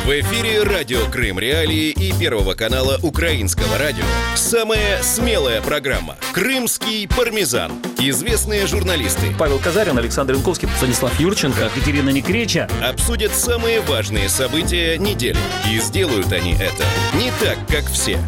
В эфире радио Крым Реалии и Первого канала Украинского радио. Самая смелая программа «Крымский пармезан». Известные журналисты Павел Казарин, Александр Янковский, Станислав Юрченко, Екатерина Некреча обсудят самые важные события недели. И сделают они это не так, как все.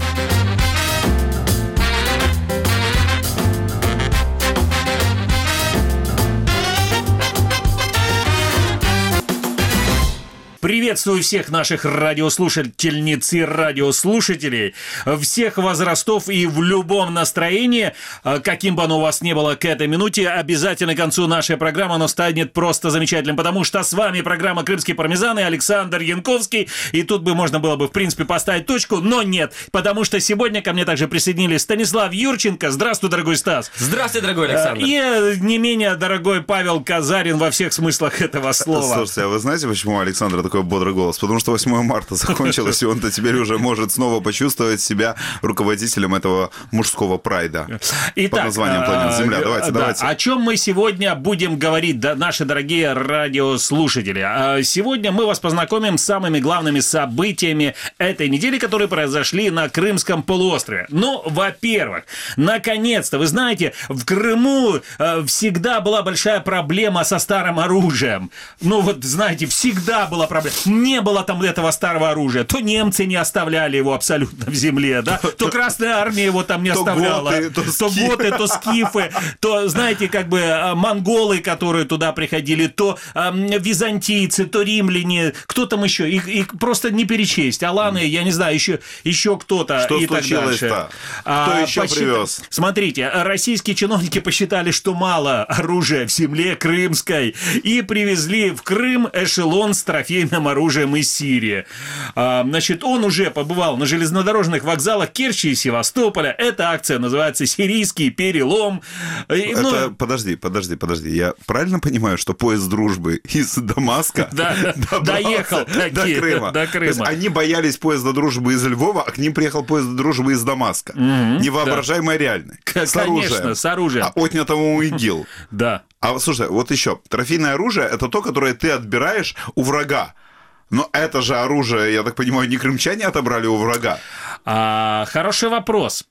Приветствую всех наших радиослушательниц и радиослушателей, всех возрастов и в любом настроении, каким бы оно у вас ни было к этой минуте, обязательно к концу нашей программы оно станет просто замечательным, потому что с вами программа «Крымский пармезан» и Александр Янковский, и тут бы можно было бы, в принципе, поставить точку, но нет, потому что сегодня ко мне также присоединились Станислав Юрченко. Здравствуй, дорогой Стас. Здравствуй, дорогой Александр. И не менее дорогой Павел Казарин во всех смыслах этого слова. Слушайте, а вы знаете, почему Александр такой бодрый голос? Потому что 8 марта закончилось, и он-то теперь уже может снова почувствовать себя руководителем этого мужского прайда. Итак, под названием «Планета Земля». Давайте. О чем мы сегодня будем говорить, наши дорогие радиослушатели? Сегодня мы вас познакомим с самыми главными событиями этой недели, которые произошли на Крымском полуострове. Ну, во-первых, наконец-то, вы знаете, в Крыму всегда была большая проблема со старым оружием. Ну, вот, знаете, всегда была проблема. Не было там этого старого оружия. То немцы не оставляли его абсолютно в земле, да? То Красная Армия его там не оставляла. То готы, то скифы, то, знаете, как бы монголы, которые туда приходили, то византийцы, то римляне, кто там еще? Их просто не перечесть. Аланы, я не знаю, еще кто-то. Что и так дальше. Кто еще привез? Смотрите, российские чиновники посчитали, что мало оружия в земле крымской, и привезли в Крым эшелон с трофейным оружием из Сирии. Значит, он уже побывал на железнодорожных вокзалах Керчи и Севастополя. Эта акция называется «Сирийский перелом». Подожди. Я правильно понимаю, что поезд дружбы из Дамаска доехал до Крыма? То есть они боялись поезда дружбы из Львова, а к ним приехал поезд дружбы из Дамаска. Невоображаемое реальное. Конечно, с оружием. А отнятому у ИГИЛ. Да. А слушай, вот еще. Трофейное оружие – это то, которое ты отбираешь у врага. Но это же оружие, я так понимаю, не крымчане отобрали у врага. Хороший вопрос,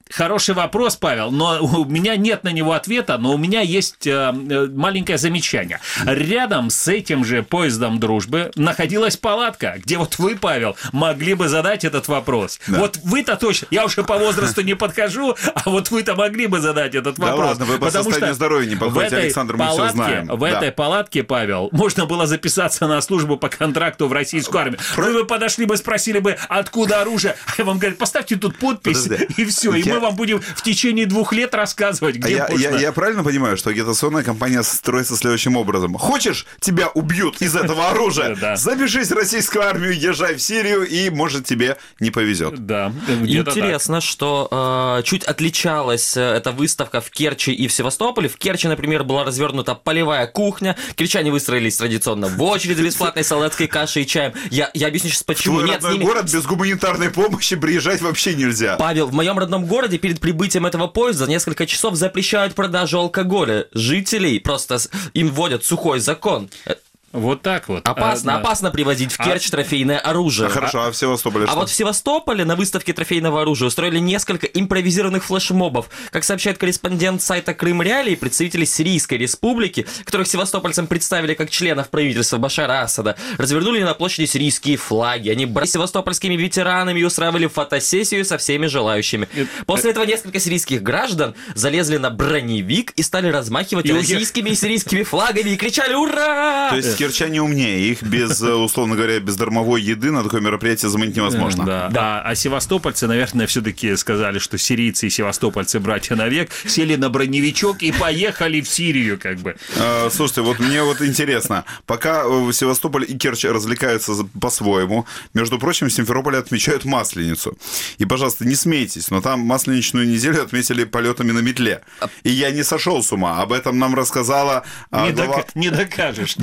Павел, но у меня нет на него ответа, но у меня есть маленькое замечание. Рядом с этим же поездом дружбы находилась палатка, где вот вы, Павел, могли бы задать этот вопрос. Да. Вот вы-то точно, я уже по возрасту не подхожу, а вот вы-то могли бы задать этот вопрос. Да ладно, вы по состоянию здоровья не подходите, Александр, мы все знаем. В этой палатке, Павел, можно было записаться на службу по контракту в российскую армию. Вы бы подошли бы, спросили бы, откуда оружие, а вам говорят, поставьте тут подпись, и все, и мы вам будем в течение 2 лет рассказывать, где можно. Я правильно понимаю, что агитационная кампания строится следующим образом? Хочешь, тебя убьют из этого оружия? Запишись в российскую армию, езжай в Сирию, и, может, тебе не повезет. Да. Интересно, что чуть отличалась эта выставка в Керчи и в Севастополе. В Керчи, например, была развернута полевая кухня, керчане выстроились традиционно в очередь за бесплатной солдатской кашей и чаем. Я объясню сейчас, почему. Твой родной город без гуманитарной помощи приезжать вообще нельзя. Павел, в моем родном городе перед прибытием этого поезда несколько часов запрещают продажу алкоголя. Жителей просто им вводят сухой закон. Вот так вот. Опасно привозить в Керчь трофейное оружие. Хорошо, а в Севастополе что? А вот в Севастополе на выставке трофейного оружия устроили несколько импровизированных флешмобов. Как сообщает корреспондент сайта Крым Реалии, представители Сирийской республики, которых севастопольцам представили как членов правительства Башара Асада, развернули на площади сирийские флаги. Они брали севастопольскими ветеранами и устраивали фотосессию со всеми желающими. После этого несколько сирийских граждан залезли на броневик и стали размахивать российскими и сирийскими флагами и кричали «Ура!». То есть керчане умнее, их без, условно говоря, без дармовой еды на такое мероприятие заманить невозможно. Да. А севастопольцы, наверное, все-таки сказали, что сирийцы и севастопольцы братья навек, сели на броневичок и поехали в Сирию, как бы. Слушайте, вот мне вот интересно, пока Севастополь и Керчь развлекаются по-своему, между прочим, в Симферополе отмечают Масленицу. И, пожалуйста, не смейтесь, но там Масленичную неделю отметили полетами на метле. И я не сошел с ума. Об этом нам рассказала... Не докажешь.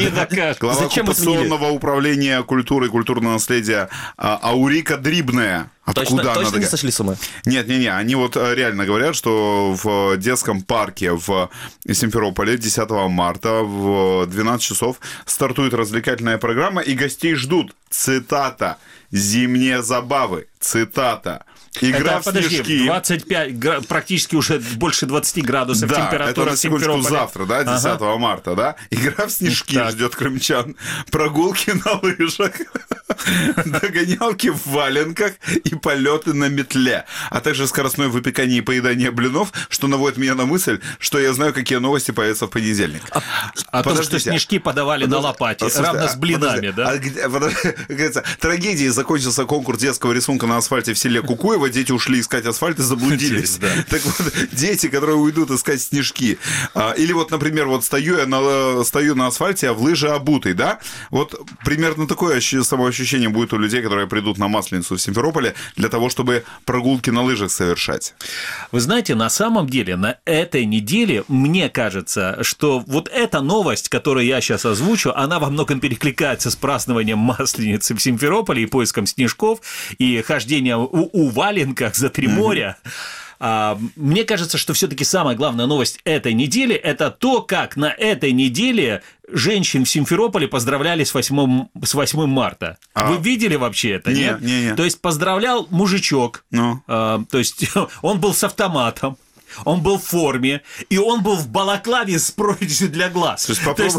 скажешь. Глава Зачем оккупационного управления культуры и культурного наследия Аурика Дрибная. Откуда Точно не сошли с ума? Нет, они вот реально говорят, что в детском парке в Симферополе 10 марта в 12 часов стартует развлекательная программа, и гостей ждут, цитата, «зимние забавы», цитата. Игра в снежки. 25, практически уже больше 20 градусов температура это на секундочку в Симферополе. завтра, 10 марта, да? Игра в снежки ждет крымчан. Прогулки на лыжах, догонялки в валенках и полеты на метле. А также скоростное выпекание и поедание блинов, что наводит меня на мысль, что я знаю, какие новости появятся в понедельник. А то, что снежки подавали на лопате, равно с блинами, да? Трагедией закончился конкурс детского рисунка на асфальте в селе Кукуево. Дети ушли искать асфальт и заблудились. Так вот, дети, которые уйдут искать снежки. Или вот, например, вот стою на асфальте, а в лыжи обутый, да? Вот примерно такое самоощущение будет у людей, которые придут на Масленицу в Симферополе для того, чтобы прогулки на лыжах совершать. Вы знаете, на самом деле, на этой неделе, мне кажется, что вот эта новость, которую я сейчас озвучу, она во многом перекликается с празднованием Масленицы в Симферополе и поиском снежков, и хождением у валенках за 3 моря. Мне кажется, что все-таки самая главная новость этой недели – это то, как на этой неделе женщин в Симферополе поздравляли с 8 марта. Вы видели вообще это? Нет. То есть поздравлял мужичок, то есть он был с автоматом. Он был в форме, и он был в балаклаве с прорезью для глаз. То есть попробуй...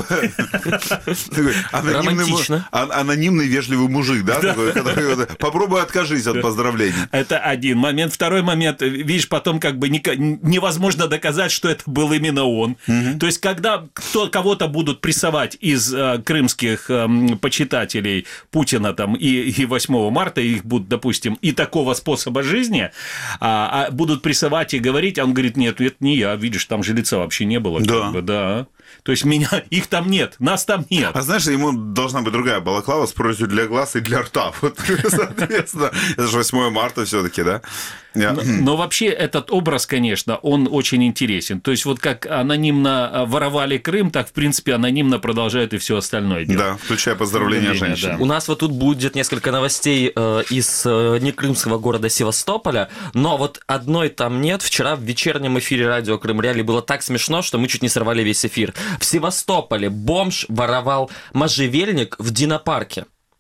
Анонимный вежливый мужик, да? Попробуй откажись от поздравлений. Это один момент. Второй момент, видишь, потом как бы невозможно доказать, что это был именно он. То есть когда кого-то будут прессовать из крымских почитателей Путина там и 8 марта, их будут, допустим, и такого способа жизни, будут прессовать и говорить, а он говорит, нет, это не я, видишь, там же лица вообще не было. Да. То есть их там нет, нас там нет. А знаешь, ему должна быть другая балаклава с прорезью для глаз и для рта. Вот, соответственно, это же 8 марта все-таки, да? Но вообще этот образ, конечно, он очень интересен. То есть вот как анонимно воровали Крым, так, в принципе, анонимно продолжают и все остальное делать. Да, включая поздравления женщин. Да. У нас вот тут будет несколько новостей из некрымского города Севастополя, но вот одной там нет. Вчера в вечернем эфире радио Крым Реалии было так смешно, что мы чуть не сорвали весь эфир. В Севастополе бомж воровал можжевельник в Динопарке.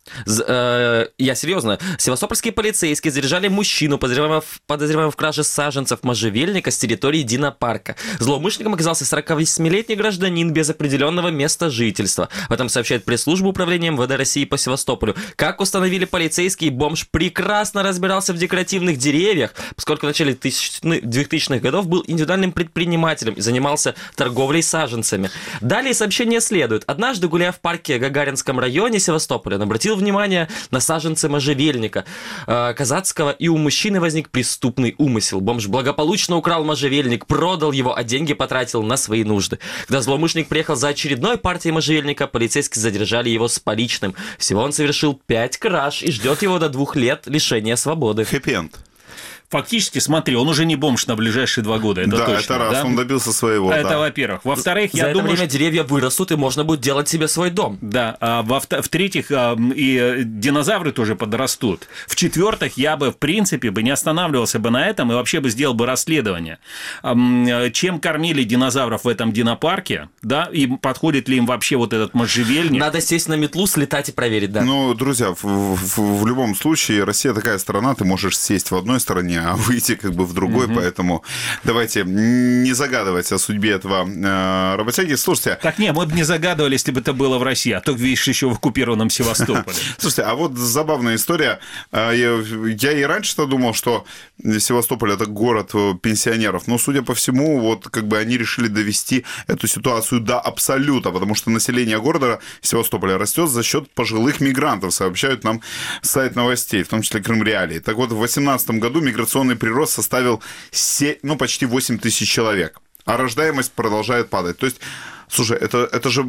Я серьезно. Севастопольские полицейские задержали мужчину, подозреваемого в краже саженцев можжевельника с территории Динопарка. Злоумышленником оказался 48-летний гражданин без определенного места жительства. Об этом сообщает пресс-служба управления МВД России по Севастополю. Как установили полицейские, бомж прекрасно разбирался в декоративных деревьях, поскольку в начале 2000-х годов был индивидуальным предпринимателем и занимался торговлей саженцами. Далее сообщение следует. Однажды, гуляя в парке Гагаринском районе Севастополя, он обратил внимание на саженцы можжевельника казацкого, и у мужчины возник преступный умысел. Бомж благополучно украл можжевельник, продал его, а деньги потратил на свои нужды. Когда злоумышленник приехал за очередной партией можжевельника, полицейские задержали его с поличным. Всего он совершил 5 краж и ждет его до 2 лет лишения свободы. Хэппи-энд. Фактически, смотри, он уже не бомж на ближайшие 2 года, это точно. Это раз, он добился своего. Это во-первых. Во-вторых, я думаю, время деревья вырастут, и можно будет делать себе свой дом. Да, в-третьих, и динозавры тоже подрастут. В-четвертых, я бы, в принципе, не останавливался бы на этом и вообще бы сделал бы расследование. Чем кормили динозавров в этом динопарке, да, и подходит ли им вообще вот этот можжевельник. Надо сесть на метлу, слетать и проверить, да. Ну, друзья, в любом случае, Россия такая страна, ты можешь сесть в одной стороне, а выйти как бы в другой, поэтому давайте не загадывать о судьбе этого работяги. Слушайте... Так не, мы бы не загадывали, если бы это было в России, а то, видишь, еще в оккупированном Севастополе. Слушайте, а вот забавная история. Я и раньше-то думал, что Севастополь – это город пенсионеров, но, судя по всему, вот как бы они решили довести эту ситуацию до абсолюта, потому что население города Севастополя растет за счет пожилых мигрантов, сообщают нам сайт новостей, в том числе Крым Реалии. Так вот, в 2018 году миграционный прирост составил почти 8 тысяч человек, а рождаемость продолжает падать. То есть, слушай, это же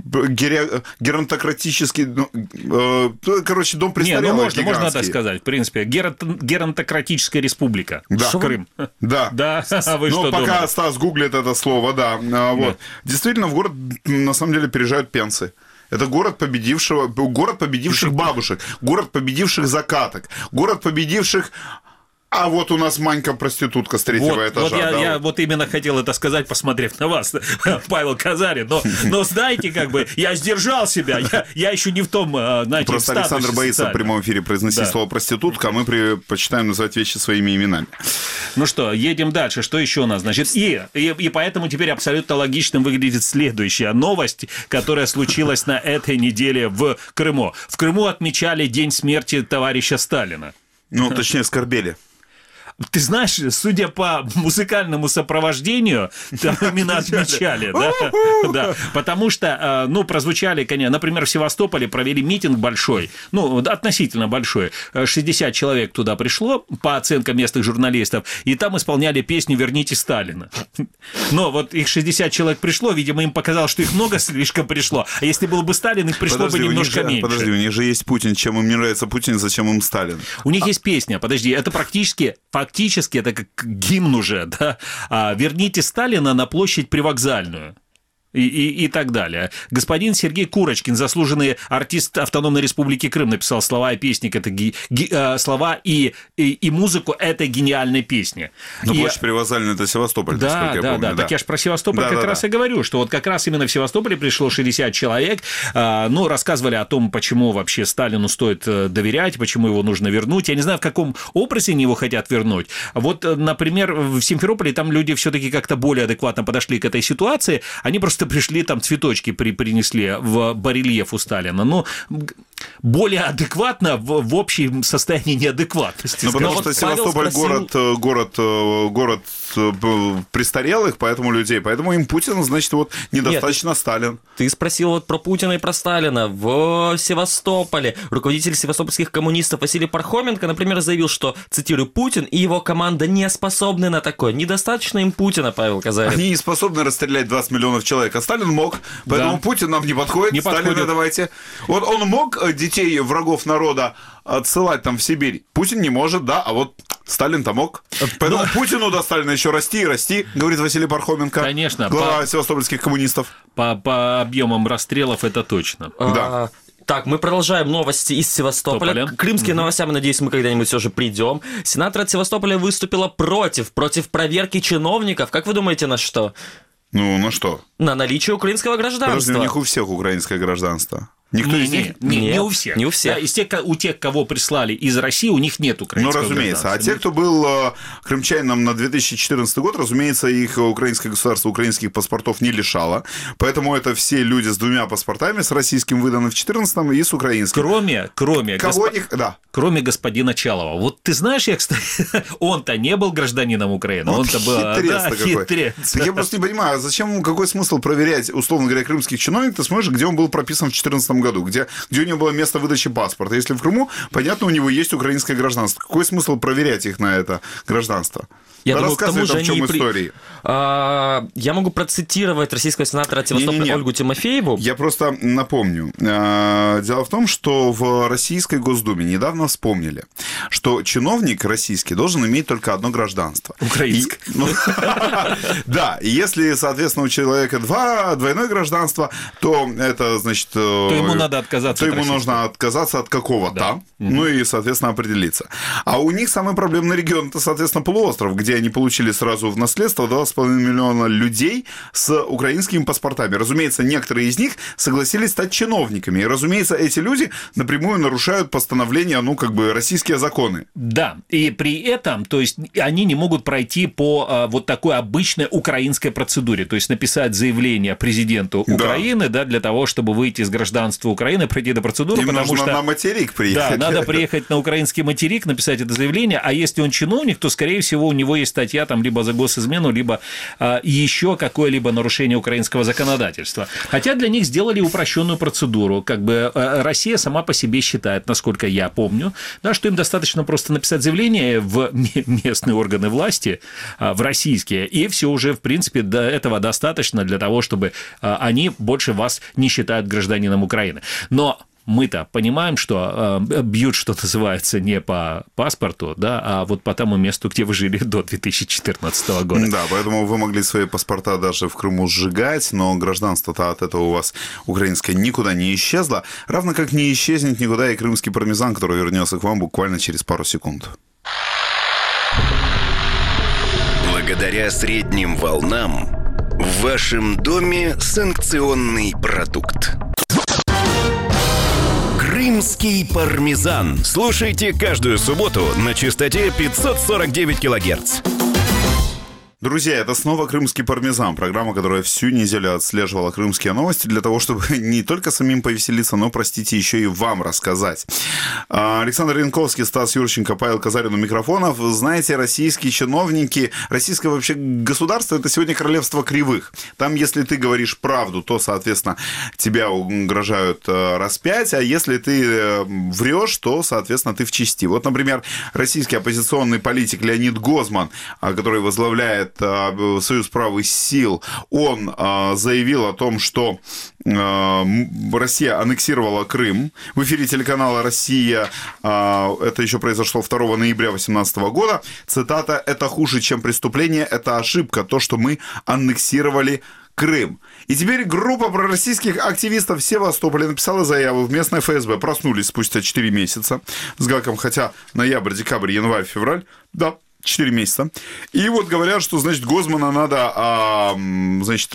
геронтократический, короче, дом престарелых гигантский. Можно так сказать, в принципе, геронтократическая республика. Да. Крым. Да. Да, а вы что пока думали? Стас гуглит это слово, да. Вот. Действительно, в город, на самом деле, переезжают пенсы. Это город победивших бабушек, город победивших закаток, город победивших... А вот у нас Манька-проститутка с третьего этажа. Вот я вот именно хотел это сказать, посмотрев на вас, Павел Казарин. Но знаете, как бы, я сдержал себя. Я еще не в том, знаете, просто Александр боится в прямом эфире произносить слово «проститутка», а мы предпочитаем называть вещи своими именами. Ну что, едем дальше. Что еще у нас? Значит, и поэтому теперь абсолютно логичным выглядит следующая новость, которая случилась на этой неделе в Крыму. В Крыму отмечали день смерти товарища Сталина. Ну, точнее, скорбели. Ты знаешь, судя по музыкальному сопровождению, там именно отмечали, да, потому что, прозвучали, конечно, например, в Севастополе провели митинг большой, относительно большой, 60 человек туда пришло, по оценкам местных журналистов, и там исполняли песню «Верните Сталина». Но вот их 60 человек пришло, видимо, им показалось, что их много слишком пришло, а если был бы Сталин, их пришло бы немножко меньше. Подожди, у них же есть Путин, чем им не нравится Путин, зачем им Сталин? У них есть песня, подожди, это фактически это как гимн уже, да, «Верните Сталина на площадь Привокзальную». И так далее. Господин Сергей Курочкин, заслуженный артист Автономной Республики Крым, написал слова и песни, слова и музыку этой гениальной песни. Но площадь Привокзальная — это Севастополь, насколько я помню. Да. Так я же про Севастополь раз и говорю, что вот как раз именно в Севастополе пришло 60 человек, рассказывали о том, почему вообще Сталину стоит доверять, почему его нужно вернуть. Я не знаю, в каком образе они его хотят вернуть. Вот, например, в Симферополе там люди все-таки как-то более адекватно подошли к этой ситуации, они просто пришли, там цветочки принесли в барельеф у Сталина. Но более адекватно в общем состоянии неадекватности. Ну, потому что Севастополь город престарелых, поэтому людей. Поэтому им Путин, значит, вот недостаточно Сталин. Ты спросил вот про Путина и про Сталина. В Севастополе руководитель севастопольских коммунистов Василий Пархоменко, например, заявил, что, цитирую, «Путин и его команда не способны на такое. Недостаточно им Путина», Павел Казарин. Они не способны расстрелять 20 миллионов человек. А Сталин мог, поэтому Путин нам не подходит. Сталина давайте. Вот он мог детей врагов народа отсылать там в Сибирь. Путин не может, да, а вот Сталин-то мог. Поэтому Путину до Сталина еще расти и расти, говорит Василий Пархоменко. Конечно. Глава севастопольских коммунистов. По объемам расстрелов это точно. Да. Так, мы продолжаем новости из Севастополя. К крымским новостям, надеюсь, мы когда-нибудь все же придем. Сенатор от Севастополя выступила против проверки чиновников. Как вы думаете, на что? Ну, на что? На наличие украинского гражданства. Подожди, у них у всех украинское гражданство. Никто из них? Не у всех. Не у всех. Да, у тех, кого прислали из России, у них нет украинского гражданства. Ну, разумеется. А те, кто был крымчанином на 2014 год, разумеется, их украинское государство украинских паспортов не лишало. Поэтому это все люди с двумя паспортами, с российским выданным в 2014 и с украинским. Кроме господина Чалова. Вот ты знаешь, кстати, он-то не был гражданином Украины. Он-то был хитрец. Я просто не понимаю, зачем, какой смысл проверять, условно говоря, крымских чиновников, ты смотришь, где он был прописан в 2014 году, где у него было место выдачи паспорта. Если в Крыму, понятно, у него есть украинское гражданство. Какой смысл проверять их на это гражданство? Я думаю, к тому же в чем истории. Я могу процитировать российского сенатора от Севастополя Ольгу Тимофееву. Я просто напомню. Дело в том, что в Российской Госдуме недавно вспомнили, что чиновник российский должен иметь только одно гражданство. Украинское. Да, и если, соответственно, у человека двойное гражданство, то это, значит... То ему надо отказаться. То ему нужно отказаться от какого-то, ну и, соответственно, определиться. А у них самый проблемный регион, это, соответственно, полуостров, где они получили сразу в наследство 2,5 миллиона людей с украинскими паспортами. Разумеется, некоторые из них согласились стать чиновниками. И, разумеется, эти люди напрямую нарушают постановления, российские законы. Да, и при этом, то есть, они не могут пройти по вот такой обычной украинской процедуре, то есть, написать заявление президенту Украины, да, для того, чтобы выйти из гражданства Украины, пройти эту процедуру, потому что... на материк приехать. Да, надо приехать на украинский материк, написать это заявление, а если он чиновник, то, скорее всего, у него есть статья там либо за госизмену, либо еще какое-либо нарушение украинского законодательства. Хотя для них сделали упрощенную процедуру. Россия сама по себе считает, насколько я помню, да, что им достаточно просто написать заявление в местные органы власти, в российские, и все уже, в принципе, до этого достаточно для того, чтобы они больше вас не считают гражданином Украины. Но мы-то понимаем, что бьют, что называется, не по паспорту, да, а вот по тому месту, где вы жили до 2014 года. Да, поэтому вы могли свои паспорта даже в Крыму сжигать, но гражданство-то от этого у вас украинское никуда не исчезло, равно как не исчезнет никуда и крымский пармезан, который вернется к вам буквально через пару секунд. Благодаря средним волнам в вашем доме санкционный продукт. Крымский пармезан. Слушайте каждую субботу на частоте 549 килогерц. Друзья, это снова «Крымский пармезан», программа, которая всю неделю отслеживала крымские новости для того, чтобы не только самим повеселиться, но, простите, еще и вам рассказать. Александр Янковский, Стас Юрченко, Павел Казарин у микрофонов. Знаете, российские чиновники, российское вообще государство – это сегодня королевство кривых. Там, если ты говоришь правду, то, соответственно, тебя угрожают распять, а если ты врешь, то, соответственно, ты в чести. Вот, например, российский оппозиционный политик Леонид Гозман, который возглавляет Союз правых сил, он заявил о том, что Россия аннексировала Крым. В эфире телеканала «Россия», это еще произошло 2 ноября 2018 года, цитата: «Это хуже, чем преступление, это ошибка, то, что мы аннексировали Крым». И теперь группа пророссийских активистов в Севастополе написала заяву в местное ФСБ. Проснулись спустя 4 месяца с гаком, хотя ноябрь, декабрь, январь, февраль, да, 4 месяца. И вот говорят, что, значит, Гозмана надо, значит,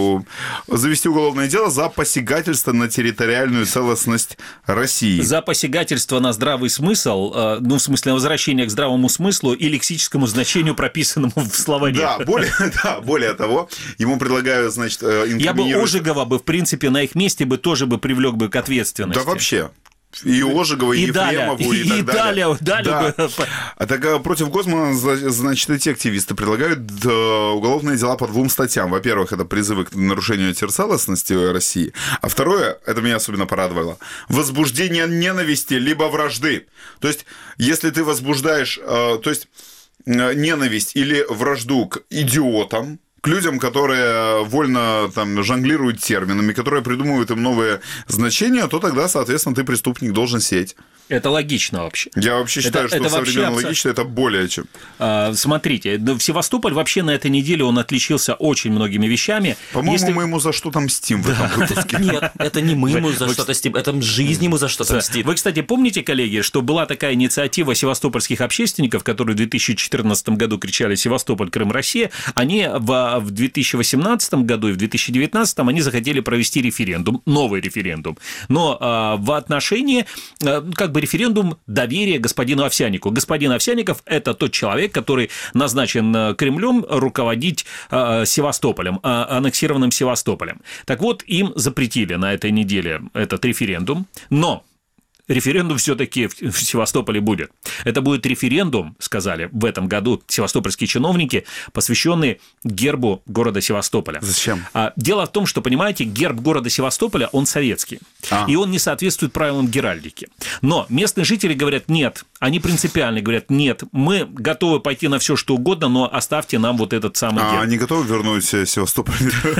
завести уголовное дело за посягательство на территориальную целостность России. За посягательство на здравый смысл, ну, в смысле, на возвращение к здравому смыслу и лексическому значению, прописанному в словаре. Да, более того, ему предлагают, значит, инкриминировать... Я бы Ожегова бы, в принципе, на их месте бы тоже бы привлек бы к ответственности. Да вообще. И Ожегову, и Ефремову, и так далее. Да. А так против Гозмана, значит, эти активисты предлагают уголовные дела по 2 статьям. Во-первых, это призывы к нарушению терцелостности России. А второе, это меня особенно порадовало, возбуждение ненависти либо вражды. То есть, если ты возбуждаешь, то есть, ненависть или вражду к идиотам, к людям, которые вольно там жонглируют терминами, которые придумывают им новые значения, то тогда, соответственно, ты, преступник, должен сесть. Это логично вообще. Я вообще считаю, что современно логично, это более чем. Смотрите, в Севастополь вообще на этой неделе он отличился очень многими вещами. По-моему, мы ему за что-то мстим в этом выпуске. Нет, это не мы ему за что-то мстим, это жизнь ему за что-то мстит. Вы, кстати, помните, коллеги, что была такая инициатива севастопольских общественников, которые в 2014 году кричали «Севастополь, Крым, Россия», они в 2018 году и в 2019 они захотели провести референдум, новый референдум, но в отношении, как бы, референдум доверия господину Овсяннику. Господин Овсянников – это тот человек, который назначен Кремлем руководить Севастополем, аннексированным Севастополем. Так вот, им запретили на этой неделе этот референдум, но референдум все-таки в Севастополе будет. Это будет референдум, сказали в этом году севастопольские чиновники, посвященный гербу города Севастополя. Зачем? Дело в том, что, понимаете, герб города Севастополя, он советский, и он не соответствует правилам геральдики. Но местные жители говорят нет, они принципиально говорят нет, мы готовы пойти на все что угодно, но оставьте нам вот этот самый герб. Они готовы вернуть Севастополь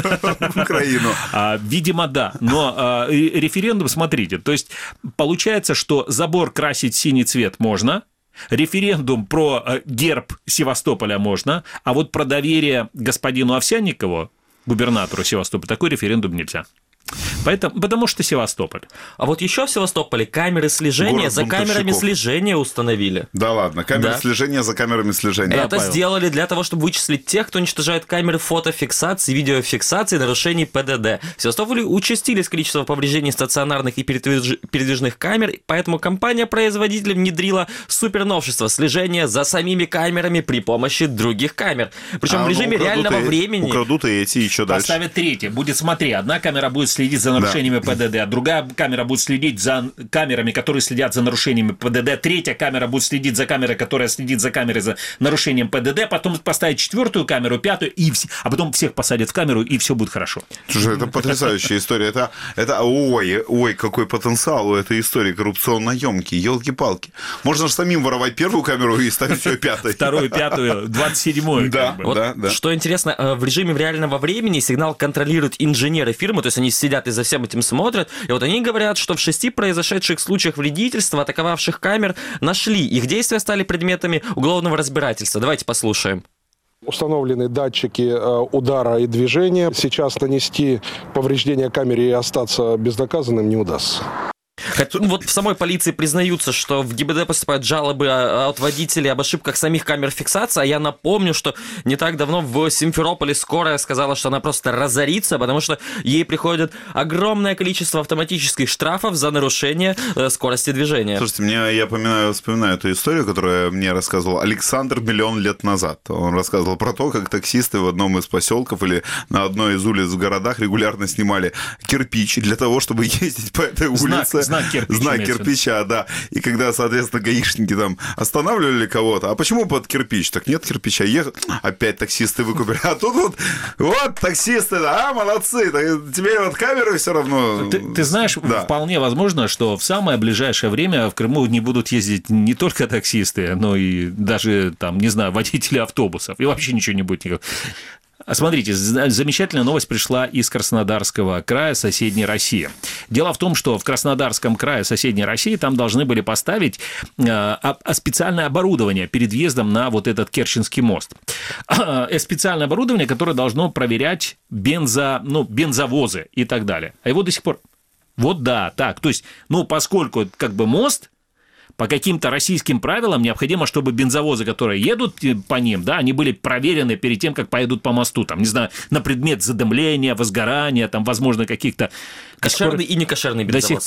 в Украину? Видимо, да. Но референдум, смотрите, то есть получается, что забор красить синий цвет можно, референдум про герб Севастополя можно, а вот про доверие господину Овсянникову, губернатору Севастополя, такой референдум нельзя. Потому что Севастополь. А вот еще в Севастополе камеры слежения Город за камерами слежения установили. Да ладно, камеры слежения за камерами слежения. Это сделали для того, чтобы вычислить тех, кто уничтожает камеры фотофиксации, видеофиксации нарушений ПДД. В Севастополе участились количество повреждений стационарных и передвижных камер, поэтому компания-производитель внедрила суперновшество слежения за самими камерами при помощи других камер. Причем в режиме реального времени. Украдут и эти, и что дальше? Поставят третье. Будет, смотри, одна камера будет следить за нарушениями ПДД, а другая камера будет следить за камерами, которые следят за нарушениями ПДД, третья камера будет следить за камерой, которая следит за камерой за нарушением ПДД, потом поставить 4-ю камеру, 5-ю, а потом всех посадят в камеру, и все будет хорошо. Слушай, это потрясающая история. Это ой, какой потенциал у этой истории коррупционно-емкий, елки-палки. Можно же самим воровать 1-ю камеру и ставить ее 5-й. 2-ю, 5-ю, 27-ю. Да. Что интересно, в режиме реального времени сигнал контролируют инженеры фирмы, то есть они сидят следят и за всем этим смотрят. И вот они говорят, что в 6 произошедших случаях вредительства атаковавших камер нашли. Их действия стали предметами уголовного разбирательства. Давайте послушаем. Установлены датчики удара и движения. Сейчас нанести повреждения камере и остаться безнаказанным не удастся. Вот в самой полиции признаются, что в ГИБДД поступают жалобы от водителей об ошибках самих камер фиксации, а я напомню, что не так давно в Симферополе скорая сказала, что она просто разорится, потому что ей приходит огромное количество автоматических штрафов за нарушение скорости движения. Слушайте, я вспоминаю эту историю, которую мне рассказывал Александр миллион лет назад. Он рассказывал про то, как таксисты в одном из поселков или на одной из улиц в городах регулярно снимали кирпич для того, чтобы ездить по этой улице. Знак кирпича, да. И когда, соответственно, гаишники там останавливали кого-то, а почему под кирпич? Так нет кирпича, опять таксисты выкупили. А тут вот таксисты, да, молодцы, теперь вот камеры все равно. Ты знаешь, да. Вполне возможно, что в самое ближайшее время в Крыму не будут ездить не только таксисты, но и даже, там, не знаю, водители автобусов, и вообще ничего не будет никакого. Смотрите, замечательная новость пришла из Краснодарского края, соседней России. Дело в том, что в Краснодарском крае, соседней России, там должны были поставить специальное оборудование перед въездом на вот этот Керченский мост. Специальное оборудование, которое должно проверять бензовозы и так далее. А его до сих пор... Вот да, так. То есть, поскольку как бы мост... По каким-то российским правилам необходимо, чтобы бензовозы, которые едут по ним, да, они были проверены перед тем, как поедут по мосту, там, не знаю, на предмет задымления, возгорания, там, возможно, каких-то... Кошерный и некошерный бензовоз.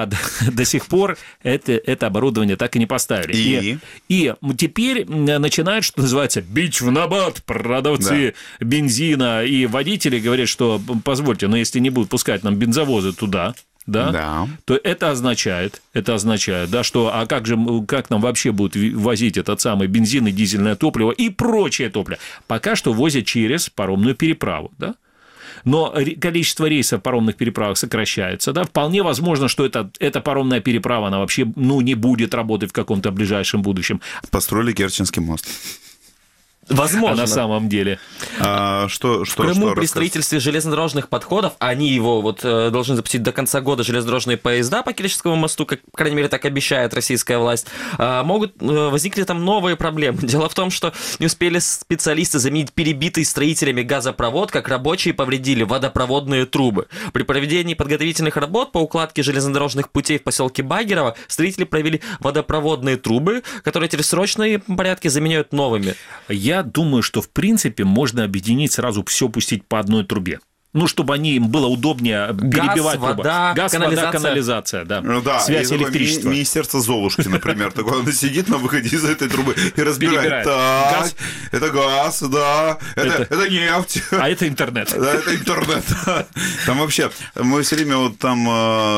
До сих пор это оборудование так и не поставили. И теперь начинают, что называется, бить в набат продавцы бензина и водители говорят, что, позвольте, но если не будут пускать нам бензовозы туда... Да, то это означает, да, что, а как нам вообще будут возить этот самый бензин и дизельное топливо и прочее топливо? Пока что возят через паромную переправу, да? Но количество рейсов паромных переправок сокращается, да, вполне возможно, что эта паромная переправа, она вообще, не будет работать в каком-то ближайшем будущем. Построили Керченский мост. Возможно. А на самом деле. В Крыму при строительстве железнодорожных подходов, они его должны запустить до конца года, железнодорожные поезда по Керченскому мосту, как, по крайней мере, так обещает российская власть, могут возникли там новые проблемы. Дело в том, что не успели специалисты заменить перебитый строителями газопровод, как рабочие повредили водопроводные трубы. При проведении подготовительных работ по укладке железнодорожных путей в поселке Багерово строители провели водопроводные трубы, которые теперь в срочном порядке заменяют новыми. Я думаю, что, в принципе, можно объединить сразу все пустить по одной трубе. Чтобы им было удобнее перебивать трубы. Газ, вода, канализация, да. Связь электричества. Министерство Золушки, например, такое, оно сидит на выходе из этой трубы и разбирает. Так, это газ, да, это нефть. А это интернет. Да, это интернет. Там вообще, мы все время там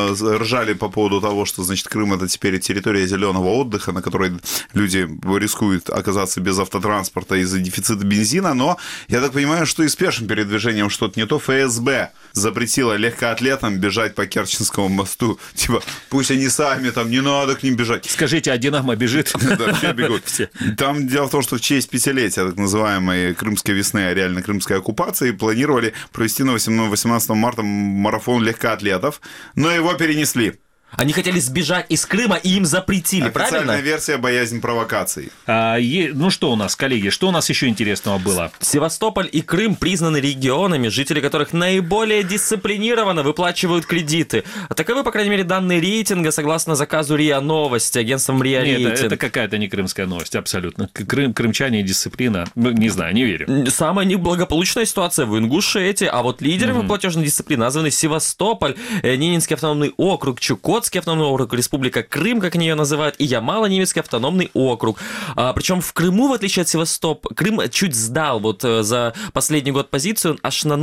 ржали по поводу того, что, значит, Крым — это теперь территория зеленого отдыха, на которой люди рискуют оказаться без автотранспорта из-за дефицита бензина, но я так понимаю, что и с пешим передвижением что-то не то. ФСБ запретила легкоатлетам бежать по Керченскому мосту. Типа, пусть они сами, там, не надо к ним бежать. Скажите, а Динамо бежит? Да, все бегут. Там дело в том, что в честь 5-летия так называемой Крымской весны, а реально крымской оккупации, планировали провести на 18 марта марафон легкоатлетов, но его перенесли. Они хотели сбежать из Крыма, и им запретили, правильно? Официальная версия — боязнь провокаций. Что у нас, коллеги, что у нас еще интересного было? Севастополь и Крым признаны регионами, жители которых наиболее дисциплинированно выплачивают кредиты. Таковы, по крайней мере, данные рейтинга, согласно заказу РИА Новости, агентством РИА Рейтинг. Нет, это какая-то не крымская новость, абсолютно. Крымчане и дисциплина, не знаю, не верю. Самая неблагополучная ситуация в Ингушетии, а вот лидерами платежной дисциплины названы Севастополь, Ненецкий автономный округ, Чукотский автономный округ, Республика Крым, как они ее называют, и Ямало-Ненецкий автономный округ. Причем в Крыму, в отличие от Севастополя, Крым чуть сдал за последний год позицию аж на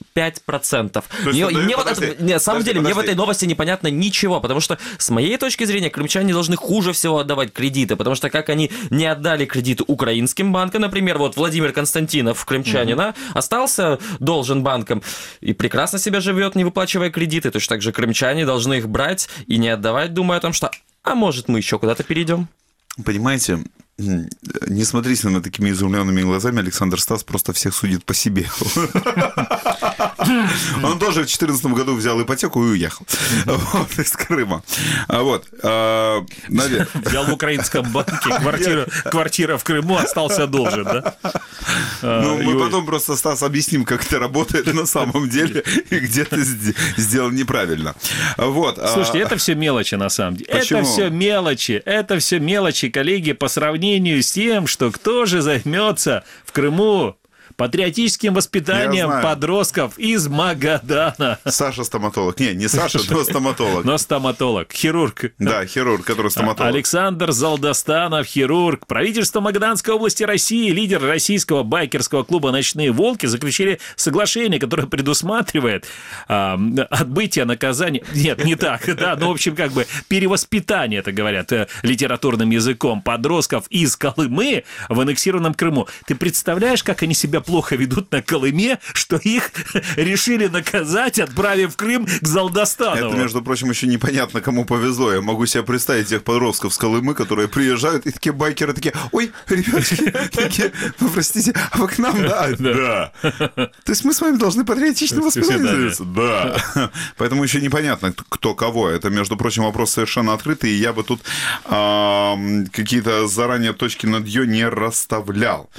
0,5%. На самом деле, мне в этой новости непонятно ничего, потому что, с моей точки зрения, крымчане должны хуже всего отдавать кредиты, потому что как они не отдали кредиты украинским банкам, например, вот Владимир Константинов, крымчанин, остался должен банкам и прекрасно себя живет, не выплачивая кредиты, точно так же крымчане должны их брать и не отдавать, думая о том, что, может, мы еще куда-то перейдем. Понимаете, не смотрите на такими изумленными глазами, Александр Стас просто всех судит по себе. Он тоже в 2014 году взял ипотеку и уехал из Крыма. Взял в украинском банке квартира в Крыму, остался должен, да? Мы потом просто, Стас, объясним, как это работает на самом деле и где ты сделал неправильно. Слушайте, это все мелочи на самом деле. Почему? Это все мелочи, коллеги, по сравнению с тем, что кто же займется в Крыму патриотическим воспитанием подростков из Магадана. Саша стоматолог. Не Саша, но стоматолог. Но стоматолог. Хирург. Да, хирург, который стоматолог. Александр Залдастанов, хирург. Правительство Магаданской области России, лидер российского байкерского клуба «Ночные волки» заключили соглашение, которое предусматривает отбытие наказания. Нет, не так. Да, в общем, перевоспитание, это говорят литературным языком, подростков из Колымы в аннексированном Крыму. Ты представляешь, как они себя плохо ведут на Колыме, что их решили наказать, отправив в Крым к Залдастанову. Это, между прочим, еще непонятно, кому повезло. Я могу себе представить тех подростков с Колымы, которые приезжают, и такие байкеры такие: ой, ребятки, такие, простите, а вы к нам, да? Да. То есть мы с вами должны патриотично воспитываться? Да. Поэтому еще непонятно, кто кого. Это, между прочим, вопрос совершенно открытый, и я бы тут какие-то заранее точки над «ё» не расставлял.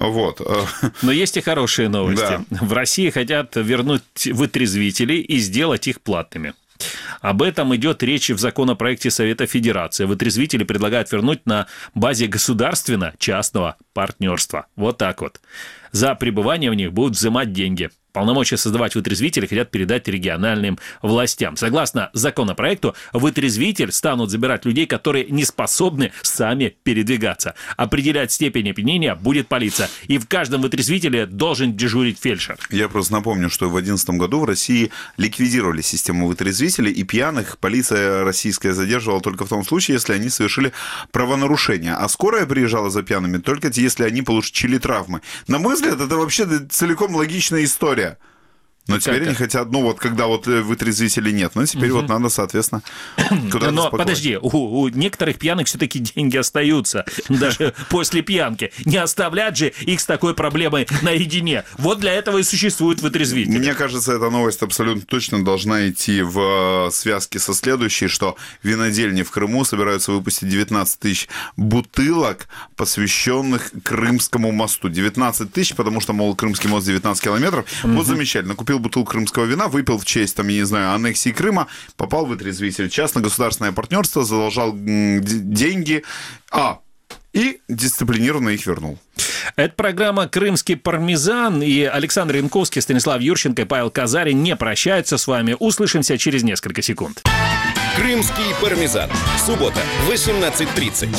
Но есть и хорошие новости. Да. В России хотят вернуть вытрезвителей и сделать их платными. Об этом идет речь в законопроекте Совета Федерации. Вытрезвители предлагают вернуть на базе государственно-частного партнерства. Вот так вот. За пребывание в них будут взимать деньги. Полномочия создавать вытрезвители хотят передать региональным властям. Согласно законопроекту, вытрезвитель станут забирать людей, которые не способны сами передвигаться. Определять степень опьянения будет полиция. И в каждом вытрезвителе должен дежурить фельдшер. Я просто напомню, что в 2011 году в России ликвидировали систему вытрезвителей, и пьяных полиция российская задерживала только в том случае, если они совершили правонарушение. А скорая приезжала за пьяными только если они получили травмы. На мой взгляд, это вообще целиком логичная история. Но теперь они хотят, когда вытрезвителей нет. Но теперь надо, соответственно, куда-то Но спокойно. подожди, у некоторых пьяных все-таки деньги остаются, даже после пьянки. Не оставлять же их с такой проблемой наедине. Вот для этого и существует вытрезвитель. Мне кажется, эта новость абсолютно точно должна идти в связке со следующей, что винодельни в Крыму собираются выпустить 19 тысяч бутылок, посвященных Крымскому мосту. 19 тысяч, потому что, мол, Крымский мост 19 километров. Вот замечательно. Купил бутылку крымского вина, выпил в честь, аннексии Крыма, попал в вытрезвитель. Частно-государственное партнерство, задолжал деньги, и дисциплинированно их вернул. Это программа «Крымский пармезан», и Александр Янковский, Станислав Юрченко и Павел Казарин не прощаются с вами. Услышимся через несколько секунд. «Крымский пармезан». Суббота, 18:30.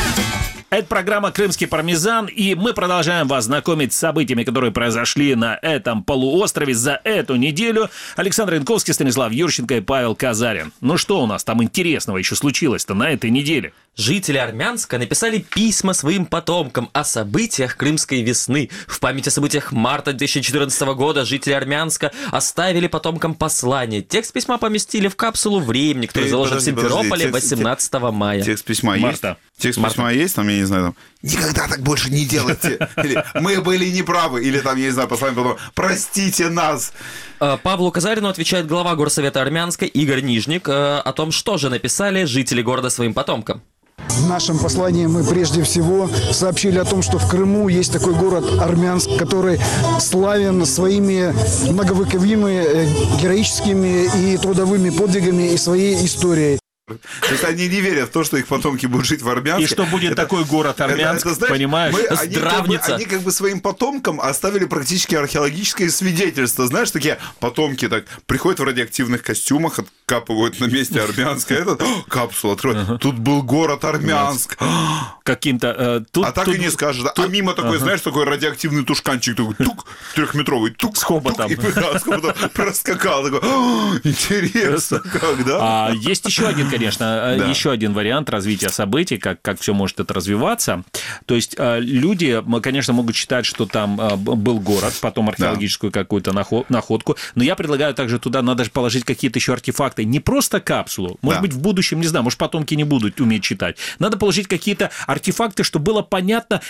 Это программа «Крымский пармезан», и мы продолжаем вас знакомить с событиями, которые произошли на этом полуострове за эту неделю. Александр Янковский, Станислав Юрченко и Павел Казарин. Ну что у нас там интересного еще случилось-то на этой неделе? Жители Армянска написали письма своим потомкам о событиях Крымской весны. В память о событиях марта 2014 года жители Армянска оставили потомкам послание. Текст письма поместили в капсулу времени, который заложен в Симферополе 18 мая. Текст письма есть? Текст письма есть? Там, я не знаю, никогда так больше не делайте. Или мы были неправы. Или там, я не знаю, послание потом: простите нас. Павлу Казарину отвечает глава горсовета Армянска Игорь Нижник о том, что же написали жители города своим потомкам. В нашем послании мы прежде всего сообщили о том, что в Крыму есть такой город Армянск, который славен своими многовековыми героическими и трудовыми подвигами и своей историей. То есть они не верят в то, что их потомки будут жить в Армянске. И что будет такой город Армянск, понимаешь? Здравница. Они своим потомкам оставили практически археологическое свидетельство. Знаешь, такие потомки так приходят в радиоактивных костюмах, откапывают на месте Армянска, капсулу открывают. Тут был город Армянск. Каким-то... так и не скажешь. А мимо такой, знаешь, такой радиоактивный тушканчик, такой трехметровый, с хоботом. И проскакал. Интересно, как, да? Есть еще один, конечно, еще один вариант развития событий, как все может это развиваться. То есть люди, конечно, могут считать, что там был город, потом археологическую какую-то находку, но я предлагаю также туда надо же положить какие-то еще артефакты, не просто капсулу, может быть, в будущем, не знаю, может, потомки не будут уметь читать. Надо положить какие-то артефакты, чтобы было понятно,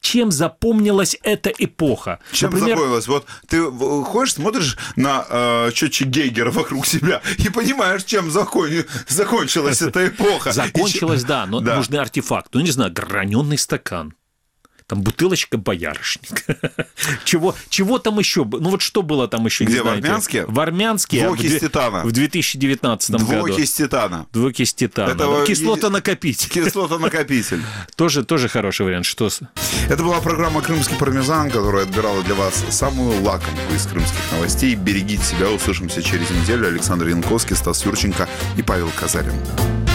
чем запомнилась эта эпоха. Чем запомнилась? Вот ты ходишь, смотришь на счетчик Гейгера вокруг себя и понимаешь, чем закончилась эта эпоха. Закончилась, да, но нужный артефакт. Ну, не знаю, граненый стакан. Там бутылочка боярышника. Чего там еще? Ну вот что было там еще? Где, в Армянске? В Армянске. Двуокись титана. В 2019 году. Двуокись титана. Двуокись титана. Это кислотонакопитель. Кислотонакопитель. Тоже хороший вариант. Что? Это была программа «Крымский пармезан», которая отбирала для вас самую лакомую из крымских новостей. Берегите себя. Услышимся через неделю. Александр Янковский, Стас Юрченко и Павел Казарин.